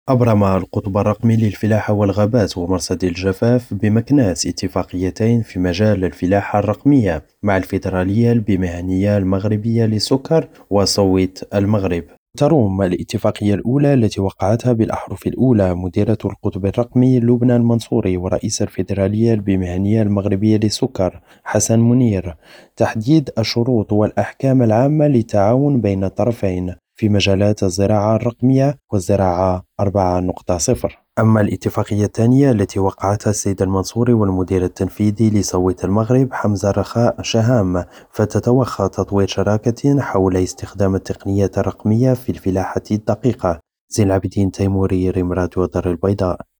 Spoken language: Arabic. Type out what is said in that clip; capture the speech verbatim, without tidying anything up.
أبرم القطب الرقمي للفلاحة والغابات ومرصد الجفاف بمكناس اتفاقيتين في مجال الفلاحة الرقمية مع الفيدرالية المهنية المغربية للسكر وصوت المغرب. تروم الاتفاقية الأولى التي وقعتها بالأحرف الأولى مديرة القطب الرقمي لبنى المنصوري ورئيس الفيدرالية المهنية المغربية للسكر حسن منير تحديد الشروط والأحكام العامة للتعاون بين الطرفين في مجالات الزراعة الرقمية والزراعة أربعة نقطة صفر. أما الاتفاقية الثانية التي وقعتها السيد المنصوري والمدير التنفيذي لصوت المغرب حمزة رخاء شهام فتتوخى تطوير شراكة حول استخدام التقنية الرقمية في الفلاحة الدقيقة. زين العابدين تيموري، ريم راديو دار البيضاء.